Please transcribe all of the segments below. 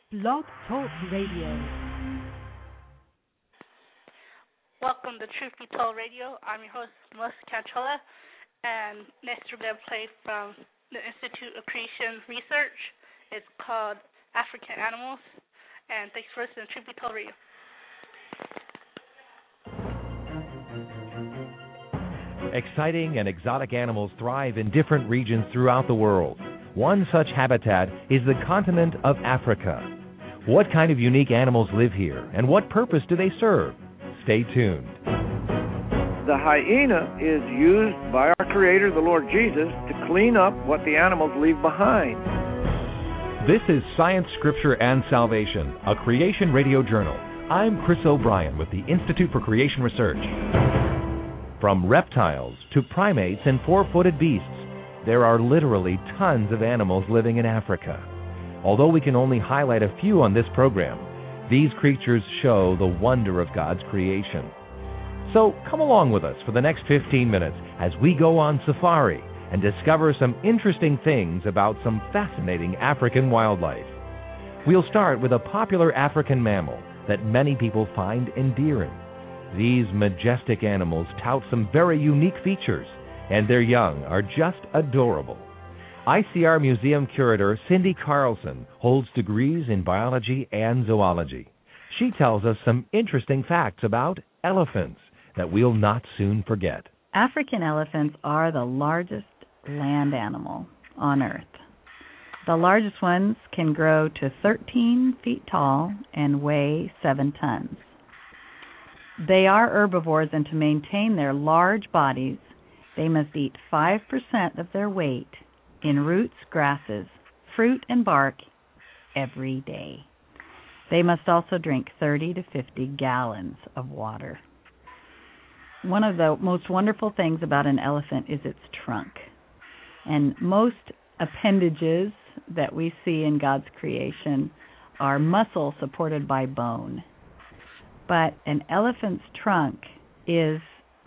Blog Talk Radio. Welcome to Truth Be Told Radio. I'm your host, Melissa Canchola, and next we're going to play from the Institute of Creation Research. It's called African Animals, and thanks for listening to Truth Be Told Radio. Exciting and exotic animals thrive in different regions throughout the world. One such habitat is the continent of Africa. What kind of unique animals live here, and what purpose do they serve? Stay tuned. The hyena is used by our Creator, the Lord Jesus, to clean up what the animals leave behind. This is Science, Scripture, and Salvation, a Creation Radio Journal. I'm Chris O'Brien with the Institute for Creation Research. From reptiles to primates and four-footed beasts, there are literally tons of animals living in Africa. Although we can only highlight a few on this program, these creatures show the wonder of God's creation. So come along with us for the next 15 minutes as we go on safari and discover some interesting things about some fascinating African wildlife. We'll start with a popular African mammal that many people find endearing. These majestic animals tout some very unique features, and their young are just adorable. ICR Museum Curator Cindy Carlson holds degrees in biology and zoology. She tells us some interesting facts about elephants that we'll not soon forget. African elephants are the largest land animal on Earth. The largest ones can grow to 13 feet tall and weigh 7 tons. They are herbivores, and to maintain their large bodies, they must eat 5% of their weight in roots, grasses, fruit, and bark every day. They must also drink 30 to 50 gallons of water. One of the most wonderful things about an elephant is its trunk. And most appendages that we see in God's creation are muscle supported by bone. But an elephant's trunk is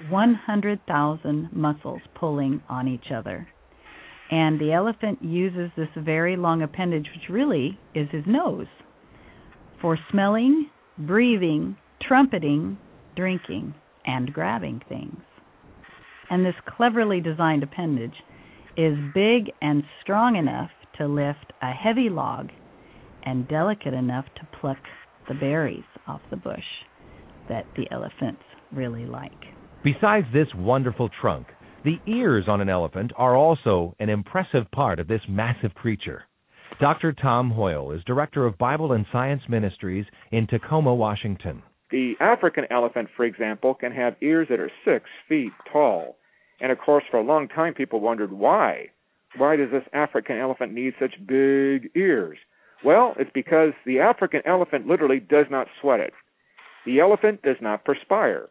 100,000 muscles pulling on each other. And the elephant uses this very long appendage, which really is his nose, for smelling, breathing, trumpeting, drinking, and grabbing things. And this cleverly designed appendage is big and strong enough to lift a heavy log and delicate enough to pluck the berries off the bush that the elephants really like. Besides this wonderful trunk, the ears on an elephant are also an impressive part of this massive creature. Dr. Tom Hoyle is Director of Bible and Science Ministries in Tacoma, Washington. The African elephant, for example, can have ears that are 6 feet tall. And, of course, for a long time people wondered why. Why does this African elephant need such big ears? Well, it's because the African elephant literally does not sweat it. The elephant does not perspire.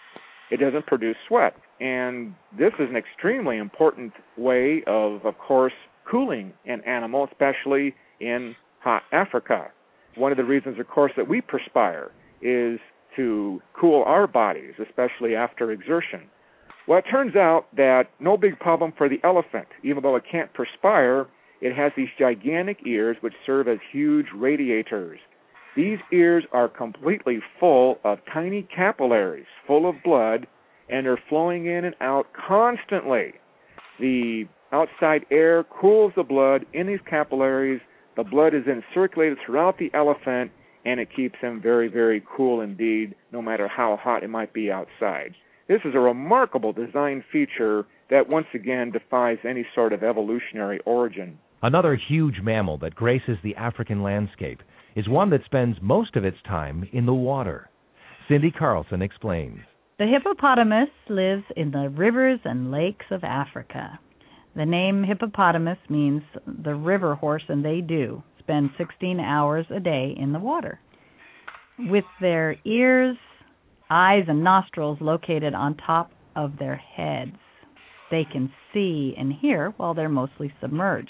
It doesn't produce sweat. And this is an extremely important way of course, cooling an animal, especially in hot Africa. One of the reasons, of course, that we perspire is to cool our bodies, especially after exertion. Well, it turns out that no big problem for the elephant. Even though it can't perspire, it has these gigantic ears which serve as huge radiators. These ears are completely full of tiny capillaries, full of blood, and they're flowing in and out constantly. The outside air cools the blood in these capillaries. The blood is then circulated throughout the elephant, and it keeps him very, very cool indeed, no matter how hot it might be outside. This is a remarkable design feature that once again defies any sort of evolutionary origin. Another huge mammal that graces the African landscape is one that spends most of its time in the water. Cindy Carlson explains. The hippopotamus lives in the rivers and lakes of Africa. The name hippopotamus means the river horse, and they do spend 16 hours a day in the water. With their ears, eyes, and nostrils located on top of their heads, they can see and hear while they're mostly submerged.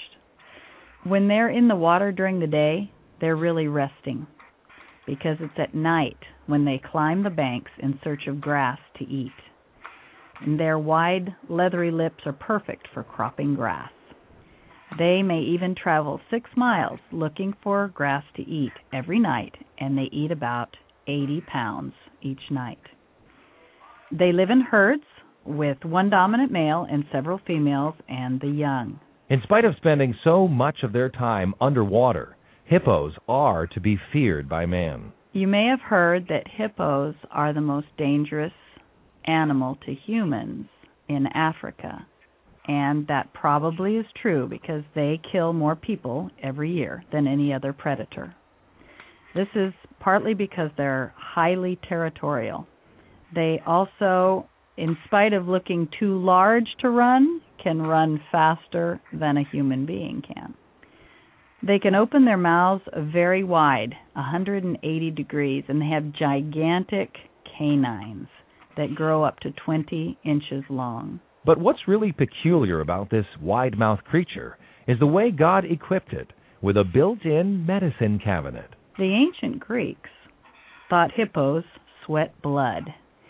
When they're in the water during the day, they're really resting, because it's at night when they climb the banks in search of grass to eat. And their wide, leathery lips are perfect for cropping grass. They may even travel 6 miles looking for grass to eat every night, and they eat about 80 pounds each night. They live in herds with one dominant male and several females and the young. In spite of spending so much of their time underwater, hippos are to be feared by man. You may have heard that hippos are the most dangerous animal to humans in Africa. And that probably is true because they kill more people every year than any other predator. This is partly because they're highly territorial. They also, in spite of looking too large to run, can run faster than a human being can. They can open their mouths very wide, 180 degrees, and they have gigantic canines that grow up to 20 inches long. But what's really peculiar about this wide-mouthed creature is the way God equipped it with a built-in medicine cabinet. The ancient Greeks thought hippos sweat blood.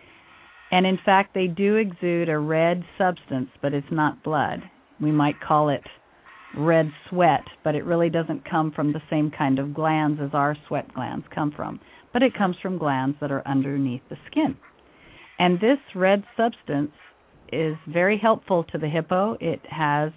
And in fact, they do exude a red substance, but it's not blood. We might call it red sweat, but it really doesn't come from the same kind of glands as our sweat glands come from. But it comes from glands that are underneath the skin. And this red substance is very helpful to the hippo. It has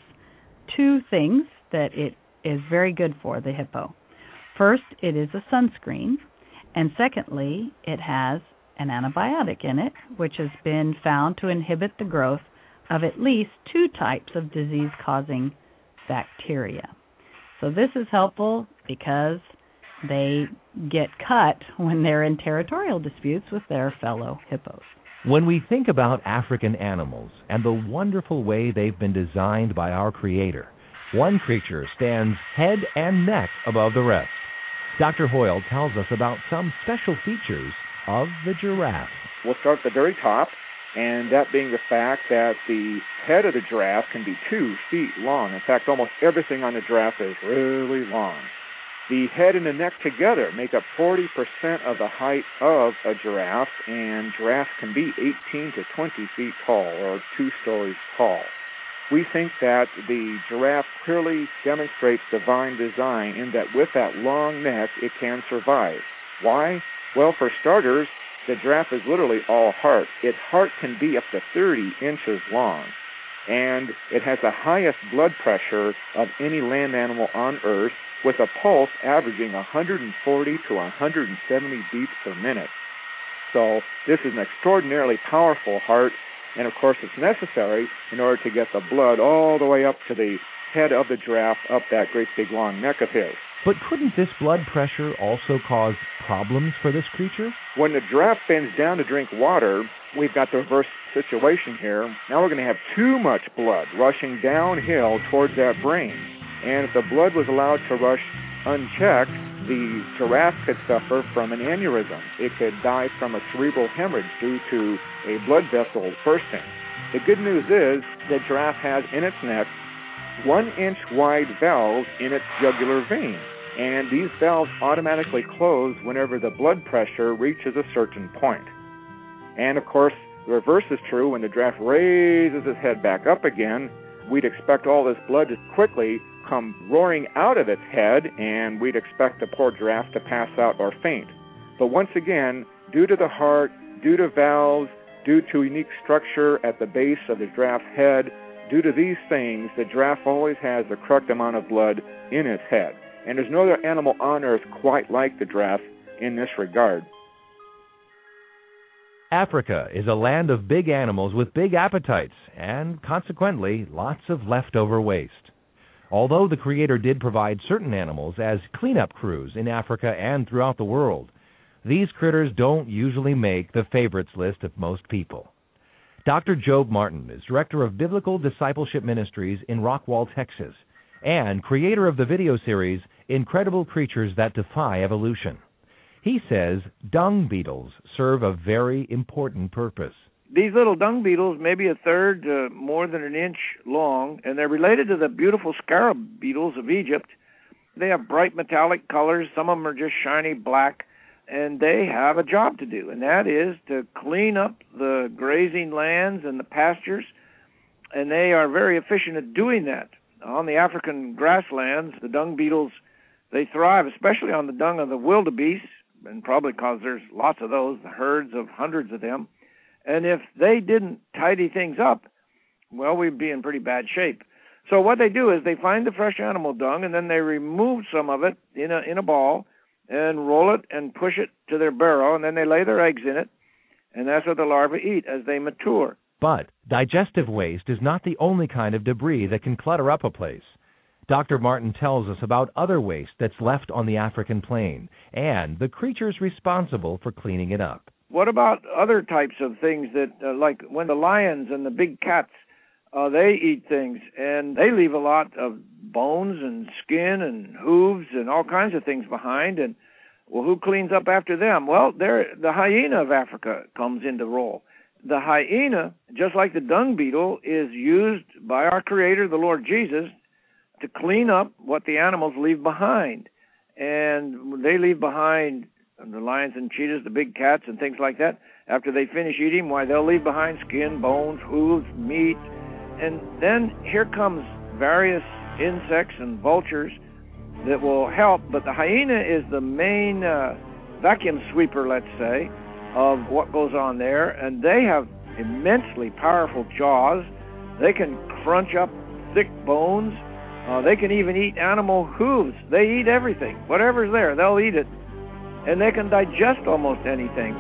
2 things that it is very good for the hippo. First, it is a sunscreen, and secondly, it has an antibiotic in it, which has been found to inhibit the growth of at least 2 types of disease-causing bacteria. So this is helpful because they get cut when they're in territorial disputes with their fellow hippos. When we think about African animals and the wonderful way they've been designed by our Creator, one creature stands head and neck above the rest. Dr. Hoyle tells us about some special features of the giraffe. We'll start at the very top, and that being the fact that the head of the giraffe can be 2 feet long. In fact, almost everything on the giraffe is really long. The head and the neck together make up 40% of the height of a giraffe, and giraffes can be 18 to 20 feet tall, or 2 stories tall. We think that the giraffe clearly demonstrates divine design in that with that long neck, it can survive. Why? Well, for starters, the giraffe is literally all heart. Its heart can be up to 30 inches long, and it has the highest blood pressure of any land animal on Earth, with a pulse averaging 140 to 170 beats per minute. So this is an extraordinarily powerful heart, and of course it's necessary in order to get the blood all the way up to the head of the giraffe, up that great big long neck of his. But couldn't this blood pressure also cause problems for this creature? When the giraffe bends down to drink water, we've got the reverse situation here. Now we're going to have too much blood rushing downhill towards that brain. And if the blood was allowed to rush unchecked, the giraffe could suffer from an aneurysm. It could die from a cerebral hemorrhage due to a blood vessel bursting. The good news is the giraffe has in its neck 1-inch wide valves in its jugular vein, and these valves automatically close whenever the blood pressure reaches a certain point. And of course, the reverse is true. When the giraffe raises its head back up again, we'd expect all this blood to quickly come roaring out of its head, and we'd expect the poor giraffe to pass out or faint. But once again, due to the heart, due to valves, due to unique structure at the base of the giraffe's head, due to these things, the giraffe always has the correct amount of blood in its head. And there's no other animal on Earth quite like the giraffe in this regard. Africa is a land of big animals with big appetites and, consequently, lots of leftover waste. Although the Creator did provide certain animals as cleanup crews in Africa and throughout the world, these critters don't usually make the favorites list of most people. Dr. Job Martin is Director of Biblical Discipleship Ministries in Rockwall, Texas, and creator of the video series Incredible Creatures That Defy Evolution. He says dung beetles serve a very important purpose. These little dung beetles may be a third more than an inch long, and they're related to the beautiful scarab beetles of Egypt. They have bright metallic colors. Some of them are just shiny black, and they have a job to do, and that is to clean up the grazing lands and the pastures, and they are very efficient at doing that. on the African grasslands, the dung beetles, they thrive, especially on the dung of the wildebeest, and probably because there's lots of those, the herds of hundreds of them. And if they didn't tidy things up, well, we'd be in pretty bad shape. So what they do is they find the fresh animal dung, and then they remove some of it in a ball and roll it and push it to their burrow, and then they lay their eggs in it, and that's what the larvae eat as they mature. But digestive waste is not the only kind of debris that can clutter up a place. Dr. Martin tells us about other waste that's left on the African plain and the creatures responsible for cleaning it up. What about other types of things that, like when the lions and the big cats, they eat things, and they leave a lot of bones and skin and hooves and all kinds of things behind, and, well, who cleans up after them? Well, the hyena of Africa comes into role. The hyena, just like the dung beetle, is used by our Creator, the Lord Jesus, to clean up what the animals leave behind. And they leave behind the lions and cheetahs, the big cats and things like that. After they finish eating, why, they'll leave behind skin, bones, hooves, meat. And then here comes various insects and vultures that will help. But the hyena is the main vacuum sweeper, let's say, of what goes on there. And they have immensely powerful jaws. They can crunch up thick bones. They can even eat animal hooves. They eat everything. Whatever's there, they'll eat it. And they can digest almost anything.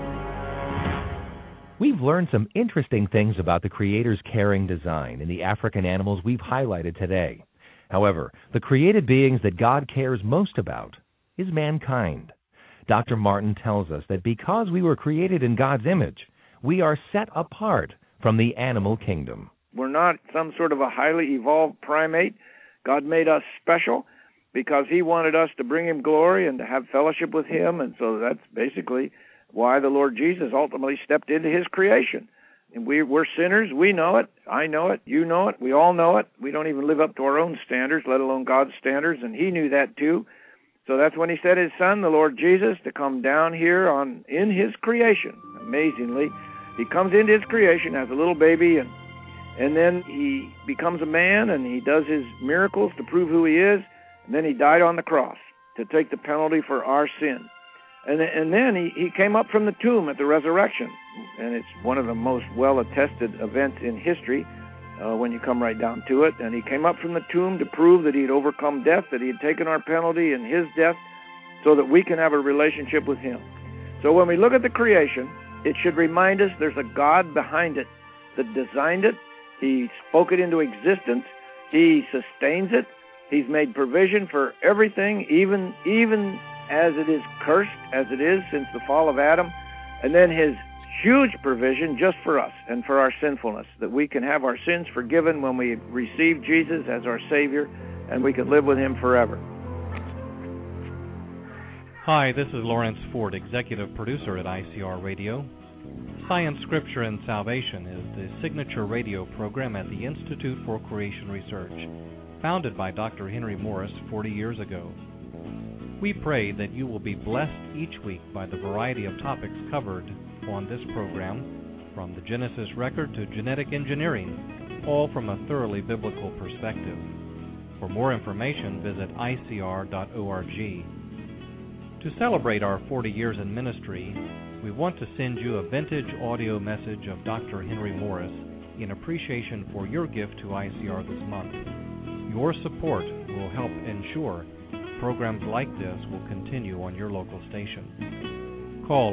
We've learned some interesting things about the Creator's caring design in the African animals we've highlighted today. However, the created beings that God cares most about is mankind. Dr. Martin tells us that because we were created in God's image, we are set apart from the animal kingdom. We're not some sort of a highly evolved primate. God made us special because He wanted us to bring Him glory and to have fellowship with Him, and so that's basically why the Lord Jesus ultimately stepped into His creation. And we're sinners. We know it. I know it. You know it. We all know it. We don't even live up to our own standards, let alone God's standards, and He knew that too. So that's when He sent His Son, the Lord Jesus, to come down here in His creation. Amazingly, He comes into His creation as a little baby, and then He becomes a man, and He does His miracles to prove who He is, and then He died on the cross to take the penalty for our sin. And then he came up from the tomb at the resurrection, and it's one of the most well-attested events in history when you come right down to it. And He came up from the tomb to prove that He had overcome death, that He had taken our penalty in His death, so that we can have a relationship with Him. So when we look at the creation, it should remind us there's a God behind it that designed it. He spoke it into existence. He sustains it. He's made provision for everything, even as it is cursed, as it is since the fall of Adam, and then His huge provision just for us and for our sinfulness, that we can have our sins forgiven when we receive Jesus as our Savior, and we can live with Him forever. Hi, this is Lawrence Ford, Executive Producer at ICR Radio. Science, Scripture, and Salvation is the signature radio program at the Institute for Creation Research, founded by Dr. Henry Morris 40 years ago. We pray that you will be blessed each week by the variety of topics covered on this program, from the Genesis record to genetic engineering, all from a thoroughly biblical perspective. For more information, visit icr.org. To celebrate our 40 years in ministry, we want to send you a vintage audio message of Dr. Henry Morris in appreciation for your gift to ICR this month. Your support will help ensure programs like this will continue on your local station. Call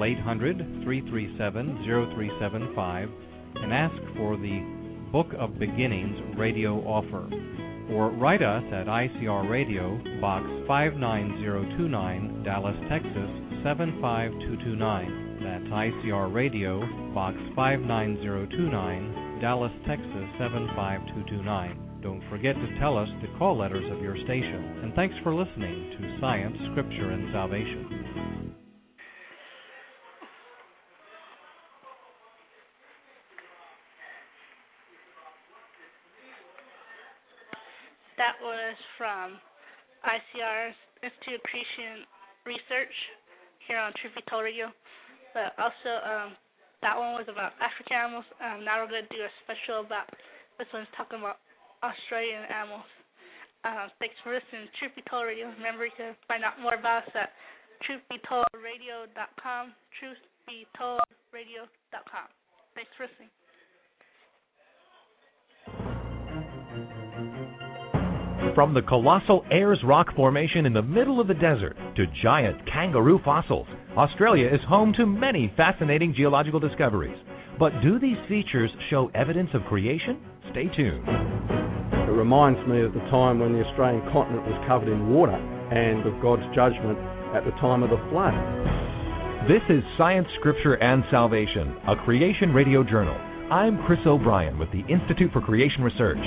800-337-0375 and ask for the Book of Beginnings radio offer, or write us at ICR Radio, Box 59029, Dallas, Texas 75229. That's ICR Radio, Box 59029, Dallas, Texas 75229. Don't forget to tell us the call letters of your station. And thanks for listening to Science, Scripture, and Salvation. That was from ICR's Institute of Creation Research here on Truth Be Told Radio. But also, that one was about African animals. Now we're going to do a special about, this one's talking about Australian animals. Thanks for listening to Truth Be Told Radio. Remember, you can find out more about us at truthbetoldradio.com, truthbetoldradio.com. Thanks for listening. From the colossal Ayers Rock Formation in the middle of the desert to giant kangaroo fossils, Australia is home to many fascinating geological discoveries. But do these features show evidence of creation? Stay tuned. It reminds me of the time when the Australian continent was covered in water and of God's judgment at the time of the flood. This is Science, Scripture, and Salvation, a Creation Radio journal. I'm Chris O'Brien with the Institute for Creation Research.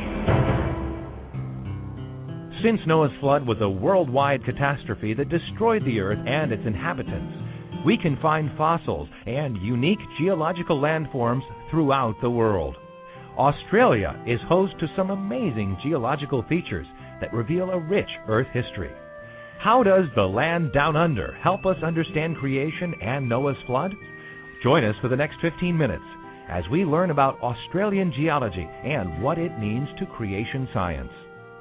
Since Noah's flood was a worldwide catastrophe that destroyed the earth and its inhabitants, we can find fossils and unique geological landforms throughout the world. Australia is host to some amazing geological features that reveal a rich earth history. How does the land down under help us understand creation and Noah's flood? Join us for the next 15 minutes as we learn about Australian geology and what it means to creation science.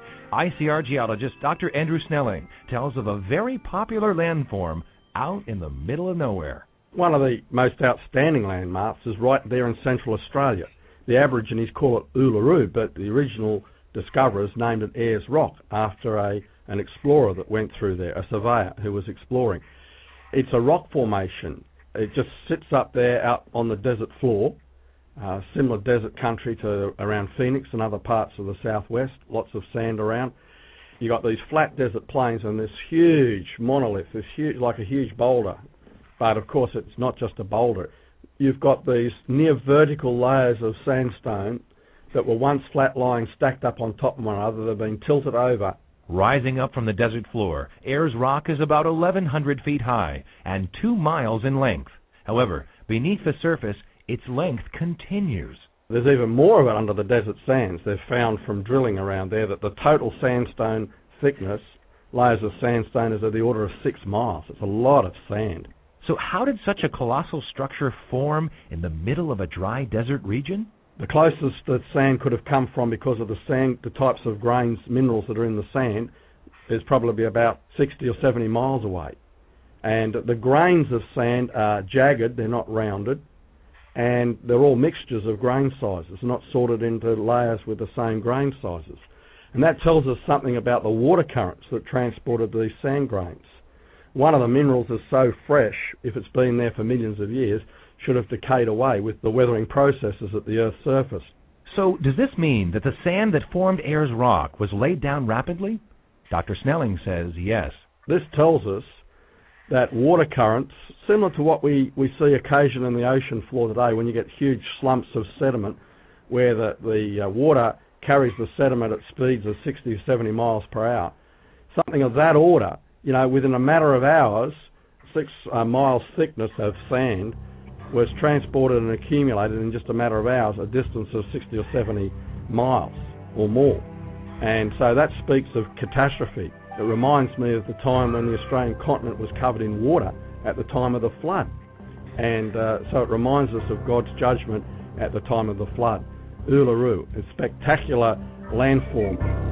ICR geologist Dr. Andrew Snelling tells of a very popular landform out in the middle of nowhere. One of the most outstanding landmarks is right there in Central Australia. The Aborigines call it Uluru, but the original discoverers named it Ayers Rock after an explorer that went through there, a surveyor who was exploring. It's a rock formation. It just sits up there out on the desert floor, similar desert country to around Phoenix and other parts of the southwest, lots of sand around. You got these flat desert plains and this huge monolith, this huge, like a huge boulder. But of course it's not just a boulder. You've got these near vertical layers of sandstone that were once flat-lying, stacked up on top of one another. They've been tilted over. Rising up from the desert floor, Ayers Rock is about 1,100 feet high and 2 miles in length. However, beneath the surface, its length continues. There's even more of it under the desert sands. They've found from drilling around there that the total sandstone thickness, layers of sandstone, is of the order of 6 miles. It's a lot of sand. So how did such a colossal structure form in the middle of a dry desert region? The closest that sand could have come from, because of the sand, the types of grains, minerals that are in the sand, is probably about 60 or 70 miles away. And the grains of sand are jagged, they're not rounded, and they're all mixtures of grain sizes, not sorted into layers with the same grain sizes. And that tells us something about the water currents that transported these sand grains. One of the minerals is so fresh, if it's been there for millions of years, should have decayed away with the weathering processes at the Earth's surface. So does this mean that the sand that formed Ayers Rock was laid down rapidly? Dr. Snelling says yes. This tells us that water currents, similar to what we see occasionally in the ocean floor today, when you get huge slumps of sediment where the water carries the sediment at speeds of 60 or 70 miles per hour, something of that order, within a matter of hours, 6 miles thickness of sand was transported and accumulated in just a matter of hours, a distance of 60 or 70 miles or more. And so that speaks of catastrophe. It reminds me of the time when the Australian continent was covered in water at the time of the flood. And so it reminds us of God's judgment at the time of the flood. Uluru, a spectacular landform.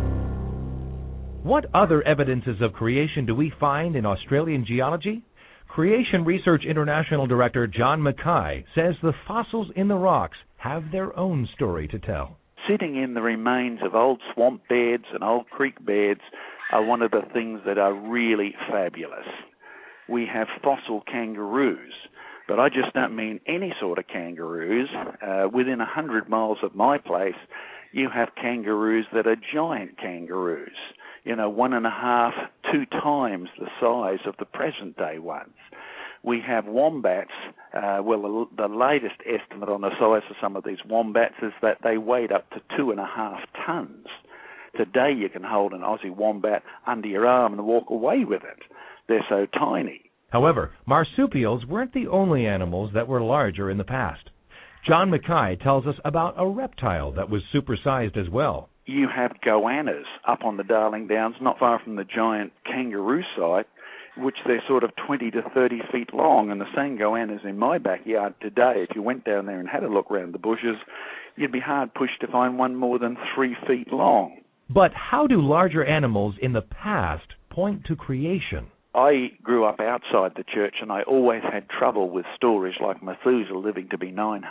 What other evidences of creation do we find in Australian geology? Creation Research International Director John Mackay says the fossils in the rocks have their own story to tell. Sitting in the remains of old swamp beds and old creek beds are one of the things that are really fabulous. We have fossil kangaroos, but I just don't mean any sort of kangaroos. Within 100 miles of my place, you have kangaroos that are giant kangaroos, 1.5, 2 times the size of the present day ones. We have wombats. The latest estimate on the size of some of these wombats is that they weighed up to 2.5 tons. Today you can hold an Aussie wombat under your arm and walk away with it. They're so tiny. However, marsupials weren't the only animals that were larger in the past. John Mackay tells us about a reptile that was supersized as well. You have goannas up on the Darling Downs, not far from the giant kangaroo site, which they're sort of 20 to 30 feet long, and the same goannas in my backyard today, if you went down there and had a look around the bushes, you'd be hard pushed to find one more than 3 feet long. But how do larger animals in the past point to creation? I grew up outside the church, and I always had trouble with stories like Methuselah living to be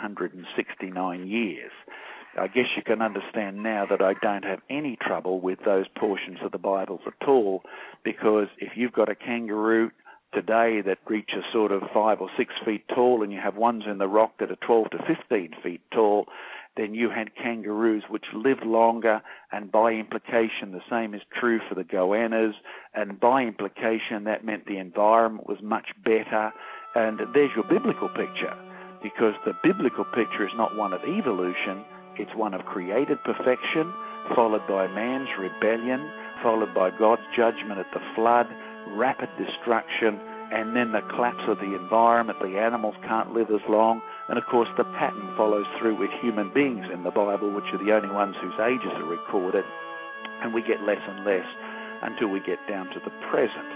969 years. I guess you can understand now that I don't have any trouble with those portions of the Bible at all, because if you've got a kangaroo today that reaches sort of 5 or 6 feet tall, and you have ones in the rock that are 12 to 15 feet tall, then you had kangaroos which lived longer, and by implication the same is true for the goannas, and by implication that meant the environment was much better. And there's your biblical picture, because the biblical picture is not one of evolution, it's one of created perfection, followed by man's rebellion, followed by God's judgment at the flood, rapid destruction, and then the collapse of the environment. The animals can't live as long, and of course the pattern follows through with human beings in the Bible, which are the only ones whose ages are recorded, and we get less and less until we get down to the present.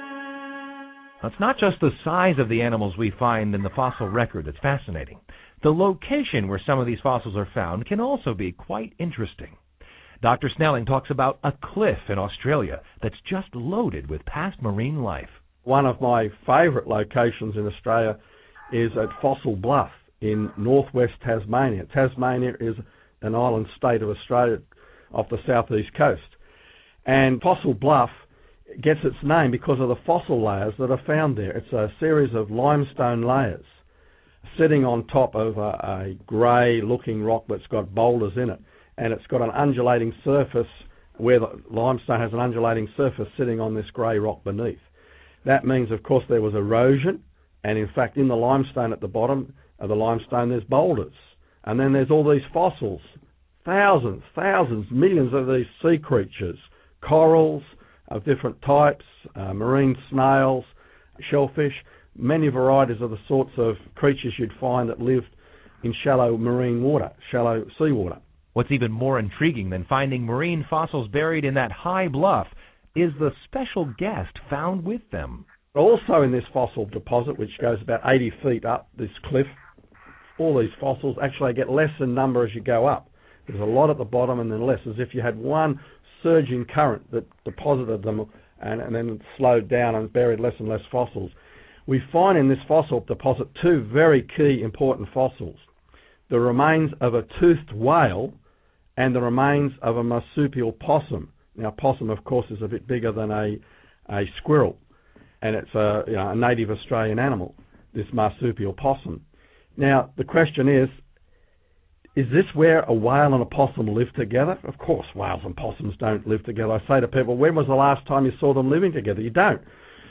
It's not just the size of the animals we find in the fossil record that's fascinating. The location where some of these fossils are found can also be quite interesting. Dr. Snelling talks about a cliff in Australia that's just loaded with past marine life. One of my favourite locations in Australia is at Fossil Bluff in northwest Tasmania. Tasmania is an island state of Australia off the southeast coast. And Fossil Bluff gets its name because of the fossil layers that are found there. It's a series of limestone layers sitting on top of a grey-looking rock that's got boulders in it. And it's got an undulating surface where the limestone has an undulating surface sitting on this grey rock beneath. That means, of course, there was erosion, and in fact, in the limestone at the bottom of the limestone, there's boulders. And then there's all these fossils, thousands, millions of these sea creatures, corals of different types, marine snails, shellfish, many varieties of the sorts of creatures you'd find that lived in shallow marine water, shallow seawater. What's even more intriguing than finding marine fossils buried in that high bluff is the special guest found with them. Also in this fossil deposit, which goes about 80 feet up this cliff, all these fossils actually get less in number as you go up. There's a lot at the bottom and then less, as if you had one surging current that deposited them and then slowed down and buried less and less fossils. We find in this fossil deposit two very key important fossils: the remains of a toothed whale and the remains of a marsupial possum. Now, possum, of course, is a bit bigger than a squirrel, and it's a native Australian animal, this marsupial possum. Now, the question is this where a whale and a possum live together? Of course, whales and possums don't live together. I say to people, when was the last time you saw them living together? You don't.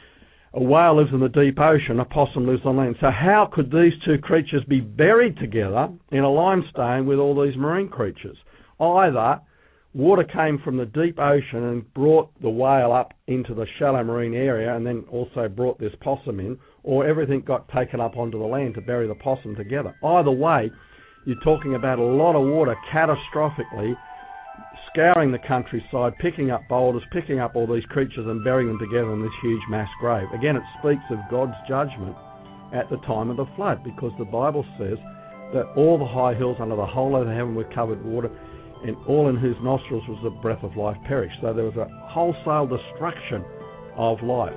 A whale lives in the deep ocean, a possum lives on land. So how could these two creatures be buried together in a limestone with all these marine creatures? Either water came from the deep ocean and brought the whale up into the shallow marine area and then also brought this possum in, or everything got taken up onto the land to bury the possum together. Either way, you're talking about a lot of water catastrophically scouring the countryside, picking up boulders, picking up all these creatures and burying them together in this huge mass grave. Again, it speaks of God's judgment at the time of the flood, because the Bible says that all the high hills under the whole of the heaven were covered with water, and all in whose nostrils was the breath of life perished. So there was a wholesale destruction of life.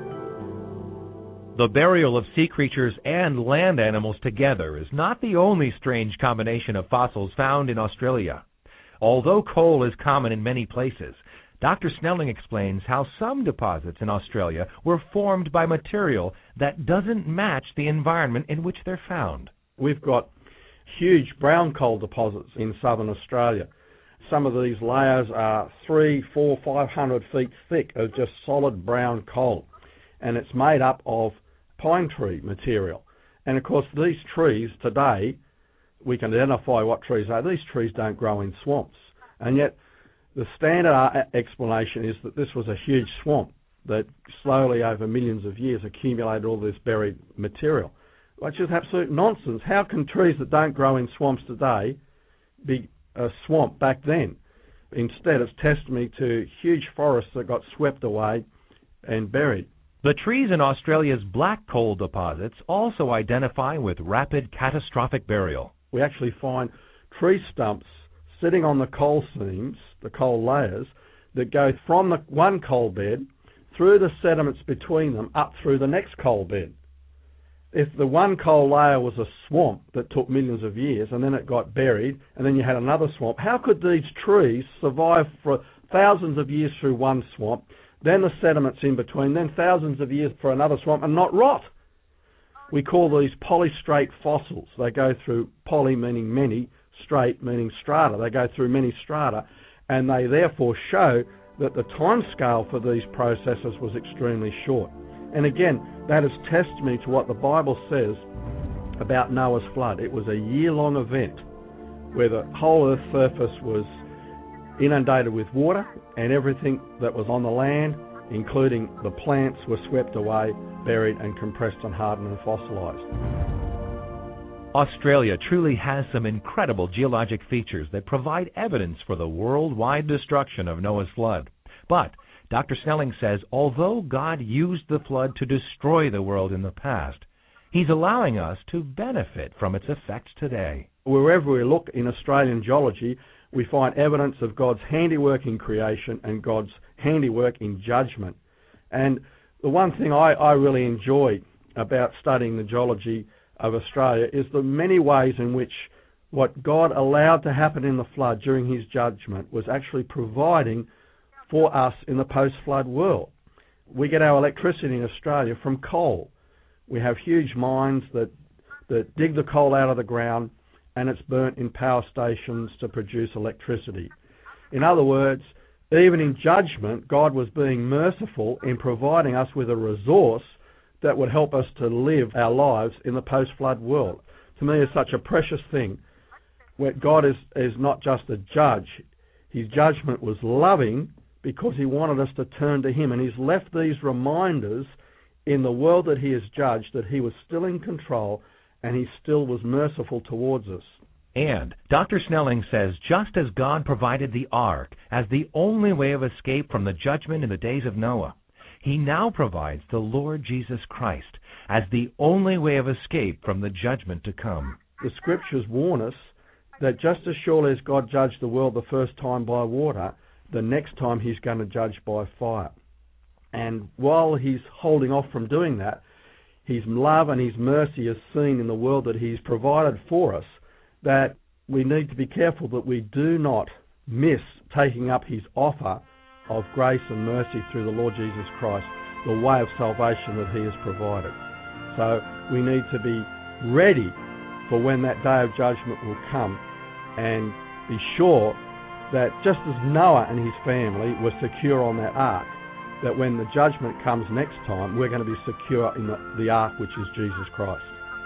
The burial of sea creatures and land animals together is not the only strange combination of fossils found in Australia. Although coal is common in many places, Dr. Snelling explains how some deposits in Australia were formed by material that doesn't match the environment in which they're found. We've got huge brown coal deposits in southern Australia. Some of these layers are 300, 400, 500 feet thick of just solid brown coal, and it's made up of pine tree material. And of course, these trees today, we can identify what trees are. These trees don't grow in swamps, and yet the standard explanation is that this was a huge swamp that slowly over millions of years accumulated all this buried material, which is absolute nonsense. How can trees that don't grow in swamps today be a swamp back then? Instead, it's testimony to huge forests that got swept away and buried. The trees in Australia's black coal deposits also identify with rapid catastrophic burial. We actually find tree stumps sitting on the coal seams the coal layers, that go from the one coal bed through the sediments between them up through the next coal bed. If the one coal layer was a swamp that took millions of years and then it got buried and then you had another swamp, how could these trees survive for thousands of years through one swamp, then the sediments in between, then thousands of years for another swamp and not rot? We call these polystrate fossils. They go through poly meaning many, straight meaning strata. They go through many strata, and they therefore show that the time scale for these processes was extremely short. And again, that is testimony to what the Bible says about Noah's flood. It was a year-long event where the whole earth's surface was inundated with water, and everything that was on the land, including the plants, were swept away, buried and compressed and hardened and fossilized. Australia truly has some incredible geologic features that provide evidence for the worldwide destruction of Noah's flood. But Dr. Snelling says although God used the flood to destroy the world in the past, He's allowing us to benefit from its effects today. Wherever we look in Australian geology, we find evidence of God's handiwork in creation and God's handiwork in judgment. And the one thing I really enjoy about studying the geology of Australia is the many ways in which what God allowed to happen in the flood during His judgment was actually providing for us in the post-flood world. We get our electricity in Australia from coal. We have huge mines that dig the coal out of the ground, and it's burnt in power stations to produce electricity. In other words, even in judgment, God was being merciful in providing us with a resource that would help us to live our lives in the post-flood world. To me, it's such a precious thing, where God is not just a judge. His judgment was loving because He wanted us to turn to Him, and He's left these reminders in the world that He has judged that He was still in control and He still was merciful towards us. And Dr. Snelling says just as God provided the ark as the only way of escape from the judgment in the days of Noah, He now provides the Lord Jesus Christ as the only way of escape from the judgment to come. The Scriptures warn us that just as surely as God judged the world the first time by water, the next time He's going to judge by fire. And while He's holding off from doing that, His love and His mercy is seen in the world that He's provided for us, that we need to be careful that we do not miss taking up His offer of grace and mercy through the Lord Jesus Christ, the way of salvation that He has provided. So we need to be ready for when that day of judgment will come, and be sure that just as Noah and his family were secure on that ark, that when the judgment comes next time, we're going to be secure in the ark, which is Jesus Christ.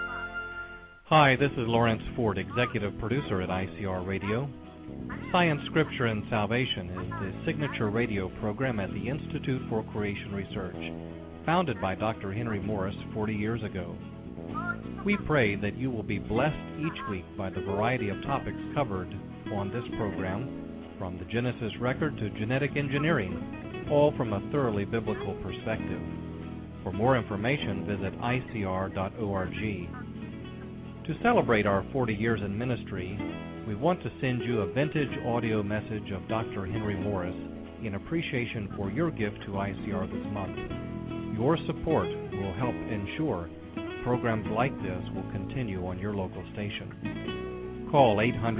Hi, this is Lawrence Ford, Executive Producer at ICR Radio. Science, Scripture, and Salvation is the signature radio program at the Institute for Creation Research, founded by Dr. Henry Morris 40 years ago. We pray that you will be blessed each week by the variety of topics covered on this program, from the Genesis record to genetic engineering, all from a thoroughly biblical perspective. For more information, visit icr.org. To celebrate our 40 years in ministry, we want to send you a vintage audio message of Dr. Henry Morris in appreciation for your gift to ICR this month. Your support will help ensure programs like this will continue on your local station. Call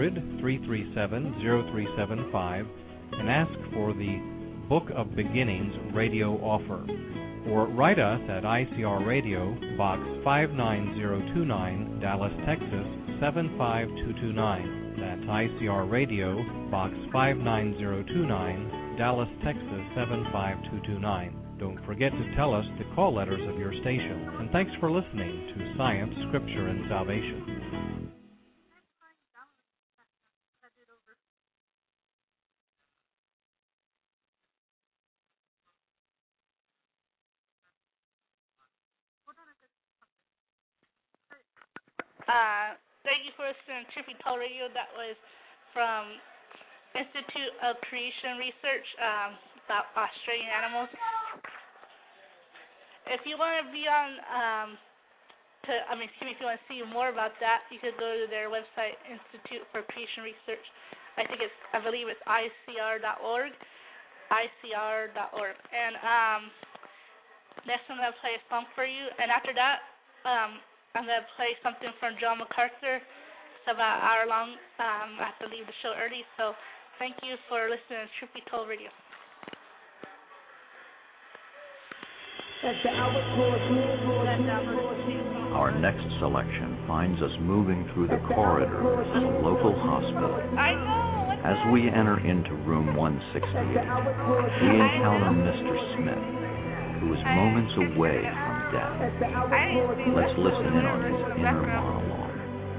800-337-0375 and ask for the Book of Beginnings radio offer, or write us at ICR Radio, Box 59029, Dallas, Texas 75229. That's ICR Radio, Box 59029, Dallas, Texas 75229. Don't forget to tell us the call letters of your station. And thanks for listening to Science, Scripture, and Salvation. Thank you for listening to Truth Be Told Radio. That was from Institute of Creation Research about Australian animals. If you want to be on, if you want to see more about that, you could go to their website, Institute for Creation Research. I believe it's ICR.org. ICR.org. And next I'm going to play a song for you. And after that, I'm going to play something from John MacArthur. It's about an hour long. I have to leave the show early. So thank you for listening to Truth Be Told Radio. Our next selection finds us moving through the corridors of a local hospital. As we enter into room 168, we encounter Mr. Smith, who is moments away from death. Let's listen in on his inner monologue.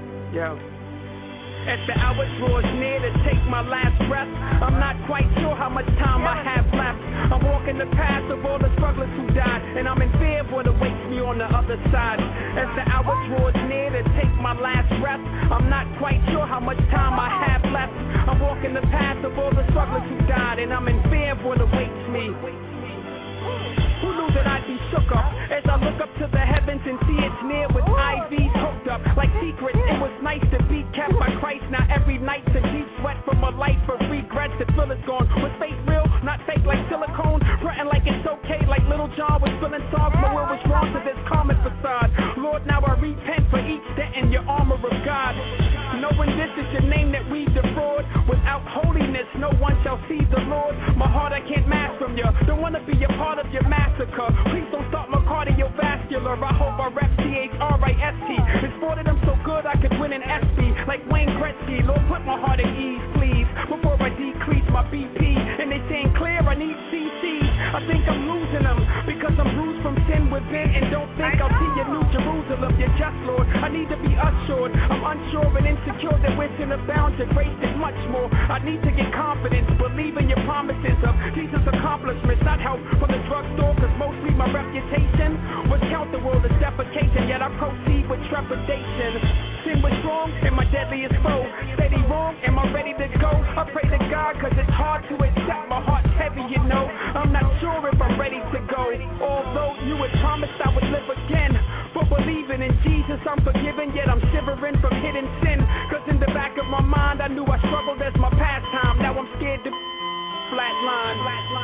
As the hour draws near to take my last breath, I'm not quite sure how much time I have left. I'm walking the path of all the strugglers who died, and I'm in fear of what awaits me on the other side. As the hour draws near to take my last breath, I'm not quite sure how much time I have left. I'm walking the path of all the strugglers who died, and I'm in fear of what awaits me. Who knew that I'd be shook up as I look up to the heavens and see it's near with IVs hooked up like secrets? It was nice to be kept by Christ. Now every night's a deep sweat from a life of regrets. The thrill is gone. Was faith real? Not fake like silicone. Frontin' like it's okay, like Little John was spilling songs. My will was wrong to this common facade. Lord, now I repent for each dent in your armor of God. Knowing this is your name that we defraud. Without holiness, no one shall see the Lord. My heart I can't mask from you. Don't wanna be a part of your massacre. Please don't stop my cardiovascular. I hope I rep CHRIST. It's more that I'm so good I could win an ESPY like Wayne Gretzky. Lord, put my heart at ease, please, before I decrease my BP. And they saying clear, I need CCs. I think I'm losing them because I'm bruised from sin within. And don't think I'll see your New Jerusalem. You're just, Lord. I need to be assured. I'm unsure and insecure that we're sin abound to grace is much more. I need to get confidence, believe in your promises of Jesus' accomplishments, not help from the drugstore. Cause mostly my reputation was count the world as defecation. Yet I proceed with trepidation. Sin was strong and my deadliest foe. Steady wrong, am I ready to go? I pray to God cause it's hard to accept. My heart's heavy, you know. I'm not sure if I'm ready to go. Although you had promised I would live again. For believing in Jesus I'm forgiven. Yet I'm shivering from hidden sin. Cause in the back of my mind I knew I struggled as my pastime. Now I'm scared to flatline.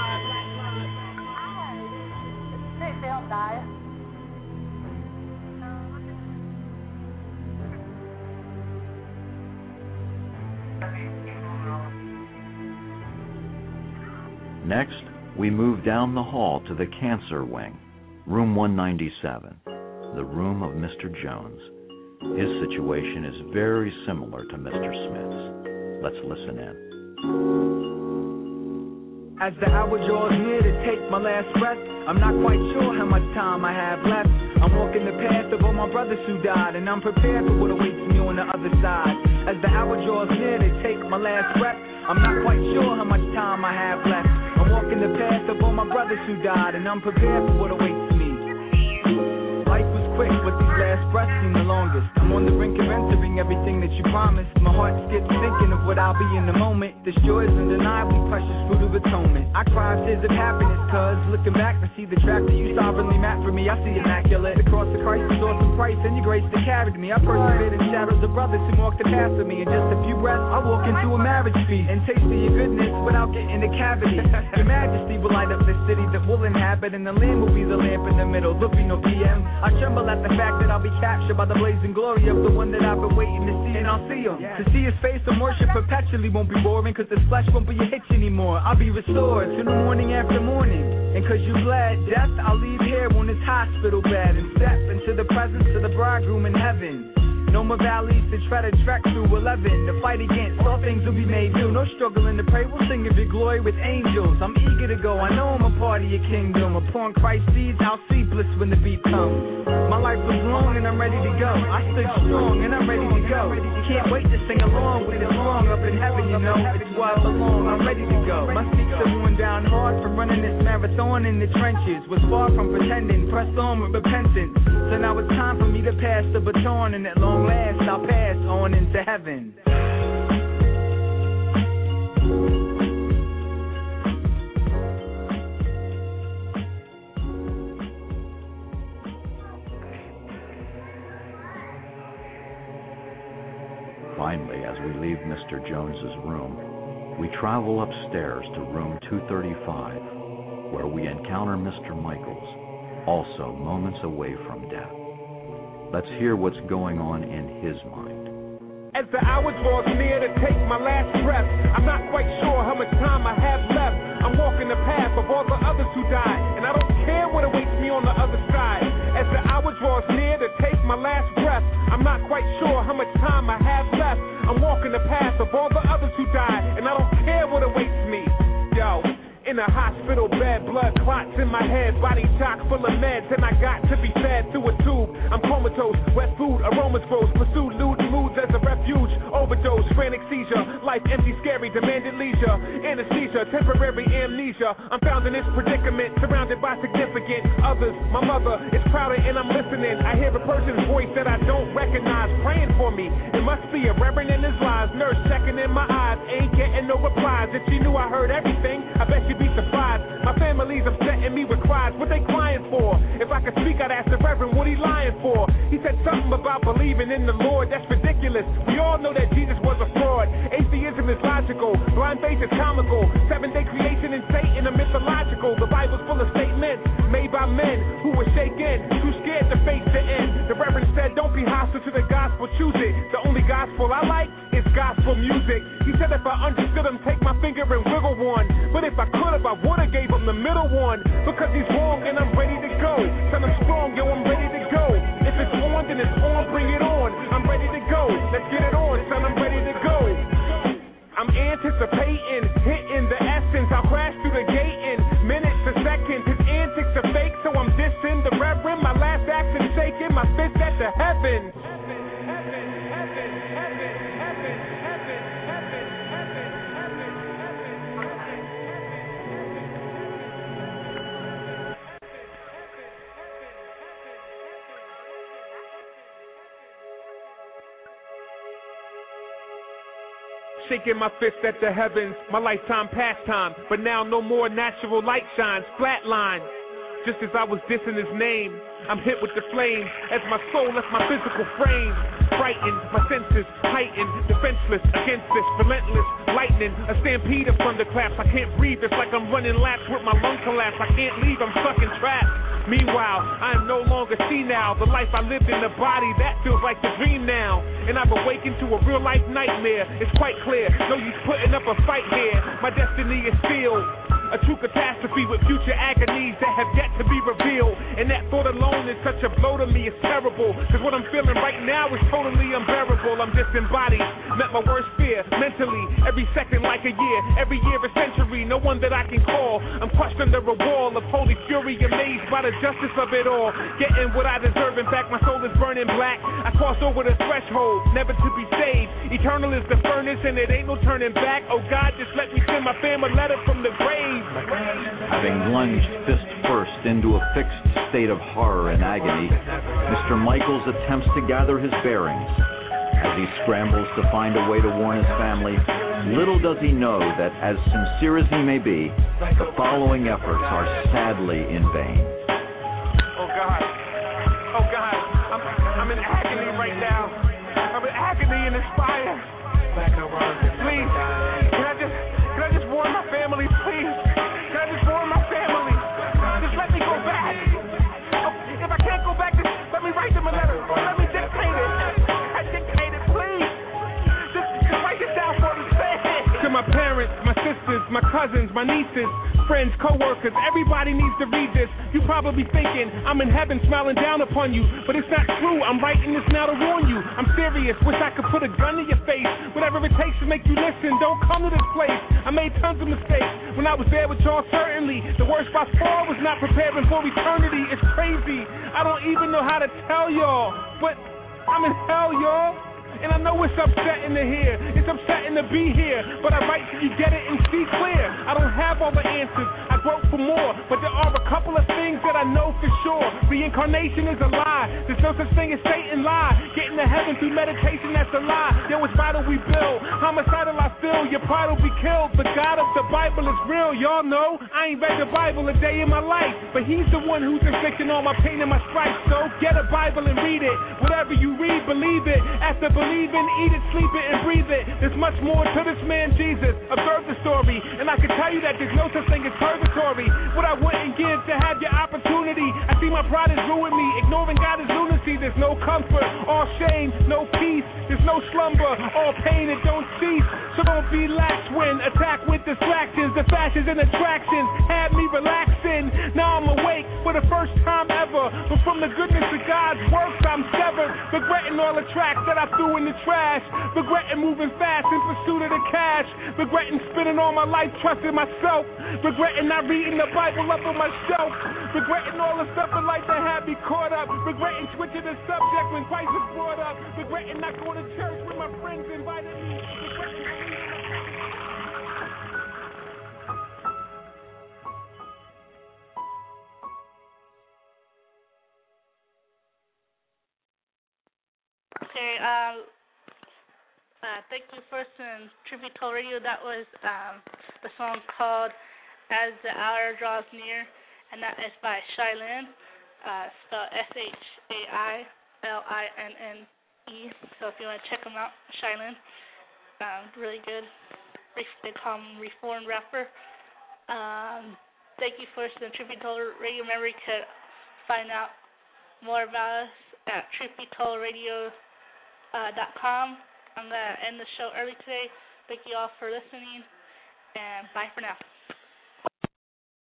Hey, don't die. Next, we move down the hall to the cancer wing, room 197, the room of Mr. Jones. His situation is very similar to Mr. Smith's. Let's listen in. As the hour draws near to take my last breath, I'm not quite sure how much time I have left. I'm walking the path of all my brothers who died, and I'm prepared for what awaits me on the other side. As the hour draws near to take my last breath, I'm not quite sure how much time I have left. I'm walking the path of all my brothers who died, and I'm prepared for what awaits me. Life was quick, but these last breaths seem the longest. I'm on the brink of entering everything that you promised. My heart skips thinking of what I'll be in the moment. This joy is undeniably precious fruit of atonement. I cry tears of happiness, cause looking back to see the track that you sovereignly mapped for me, I see immaculate. The cross of Christ is awesome price, and your grace that carried me. I persevered in shadows of brothers who walked the path of me. In just a few breaths, I walk into a marriage feast and taste of your goodness without getting the cavity. Your majesty will light up the city that we'll inhabit, and the lamb will be the lamp in the middle. There'll be no PM. I tremble at the fact that I'll be captured by the blazing glory of the one that I've been waiting to see, and I'll see him. To see his face and worship perpetually won't be boring, cause this flesh won't be a hitch anymore. I'll be restored to the morning after morning. And cause you bled death, I'll leave here on this hospital bed and step into the presence of the bridegroom in heaven. No more valleys to try to trek through 11. The fight against all things will be made new. No struggling to pray, we'll sing of your glory with angels. I'm eager to go, I know I'm a part of your kingdom. Upon Christ's seeds, I'll see bliss when the beat comes. My life was long and I'm ready to go. I stood strong and I'm ready to go. Can't wait to sing along with this song up in heaven, you know. It's where I belong, I'm ready to go. My feet are worn down hard from running this marathon in the trenches. Was far from pretending, pressed on with repentance. So now it's time for me to pass the baton, and at long last I'll pass on into heaven. Finally, as we leave Mr. Jones's room, We travel upstairs to room 235, where we encounter Mr. Michaels, also moments away from death. Let's hear what's going on in his mind. As the hour draws near to take my last breath, I'm not quite sure how much time I have left. I'm walking the path of all the others who died, and I don't care what awaits me on the other side. As the hour draws near to take my last breath, I'm not quite sure how much time I have left. I'm walking the path of all the others who died, and I don't care what awaits me. Yo, in a hospital bed, blood clots in my head, body chock full of meds, and I got to be fed through a tube. I'm comatose, wet food, aromas gross, pursue lewd moods as a refuge, overdose, frantic seizure, life empty, scary, demanded leisure, anesthesia, temporary amnesia. I'm found in this predicament, surrounded by significant others. My mother is crowded and I'm listening. I hear a person's voice that I don't recognize, praying for me. It must be a reverend in his lies, nurse checking in my eyes, ain't getting no replies. If she knew I heard everything, I bet she'd be surprised. My family's upsetting me with cries. What they crying for? If I could speak, I'd ask the reverend what he lying for. He said something about believing in the Lord. That's ridiculous. We all know that Jesus was a fraud. Atheism is logical. Blind faith is comical. Seventh-day creation and Satan are mythological. The Bible's full of statements made by men who were shaken, too scared to face the end. The reverend said, don't be hostile to the gospel, choose it. The only gospel I like is gospel music. He said if I understood him, take my finger and wiggle one. But if I could have, I would have gave him the middle one. Because he's wrong and I'm ready to go. Tell him strong, yo, I'm ready to go. If it's on, then it's on, bring it on. I'm ready to go. Let's get it on, son, I'm ready to go. I'm anticipating, hitting the essence. I'll crash through the gate in minutes to seconds. His antics are fake, so I'm dissing the reverend. My last action shaking, my fist at the heavens. Shaking my fist at the heavens, my lifetime pastime, but now no more natural light shines, flatline. Just as I was dissing his name, I'm hit with the flame as my soul left my physical frame. Frightened, my senses heightened, defenseless against this relentless lightning. A stampede of thunderclaps, I can't breathe, it's like I'm running laps with my lung collapse. I can't leave, I'm stuck and trapped. Meanwhile, I am no longer senile. The life I lived in the body, that feels like the dream now. And I've awakened to a real-life nightmare. It's quite clear, no use putting up a fight here. My destiny is sealed. A true catastrophe with future agonies that have yet to be revealed. And that thought alone is such a blow to me, it's terrible. Cause what I'm feeling right now is totally unbearable. I'm disembodied, met my worst fear mentally. Every second like a year, every year a century. No one that I can call. I'm crushed under a wall of holy fury, amazed by the justice of it all. Getting what I deserve, in fact my soul is burning black. I crossed over the threshold, never to be saved. Eternal is the furnace and it ain't no turning back. Oh God, just let me send my fam a letter from the grave. Having lunged fist first into a fixed state of horror and agony, Mr. Michaels attempts to gather his bearings. As he scrambles to find a way to warn his family, little does he know that, as sincere as he may be, the following efforts are sadly in vain. Oh God, I'm in agony right now. I'm in agony and inspired. Please, can I just warn my family, please? Can I just warn my family? Just let me go back. If I can't go back, just let me write them a letter. Let me dictate it. I dictate it, please. Just write it down for me. To my parents, my sisters, my cousins, my nieces, friends, co-workers, everybody needs to read this. You probably thinking I'm in heaven smiling down upon you, but it's not true. I'm writing this now to warn you. I'm serious, wish I could put a gun to your face. Whatever it takes to make you listen, don't come to this place. I made tons of mistakes when I was there with y'all, certainly. The worst by far was not preparing for eternity. It's crazy, I don't even know how to tell y'all, but I'm in hell, y'all. And I know it's upsetting to hear, it's upsetting to be here, but I write so you get it and see clear. I don't have all the answers, I grope for more, but there are a couple of things that I know for sure. Reincarnation is a lie, there's no such thing as Satan lie. Getting to heaven through meditation, that's a lie. Yo, it's vital we build, homicidal I feel, your pride will be killed. The God of the Bible is real, y'all know. I ain't read the Bible a day in my life, but he's the one who's inflicting all my pain and my stripes. So get a Bible and read it, whatever you read, believe it. has to believe in, eat it, sleep it, and breathe it. There's much more to this man Jesus. Observe the story, and I can tell you that there's no such thing as purgatory. What I wouldn't give to have your opportunity. I see my pride is ruining me. Ignoring God is lunacy. There's no comfort, all shame, no peace. There's no slumber, all pain, it don't cease. So don't be lax when attacked with distractions. The fashions and attractions had me relaxing. Now I'm awake for the first time ever. But from the goodness of God's works, I'm severed. Regretting all the tracks that I threw in the trash. Regretting moving fast in pursuit of the cash. Regretting spending all my life trusting myself. Regretting not reading the Bible up on my shelf. Regretting all the stuff in life that had me caught up. Regretting switching the subject when Christ was brought up. Regretting not going to church when my friends invited me. Okay, thank you first in Tribute Toll Radio. That was the song called As the Hour Draws Near, and that is by Shailene, spelled Shaillinne. So if you want to check them out, Shailene, really good. They call him reformed rapper. Thank you first in Tribute Toll Radio. Remember, you could find out more about us at TruthBeToldRadio.com. I'm going to end the show early today. Thank you all for listening, and bye for now.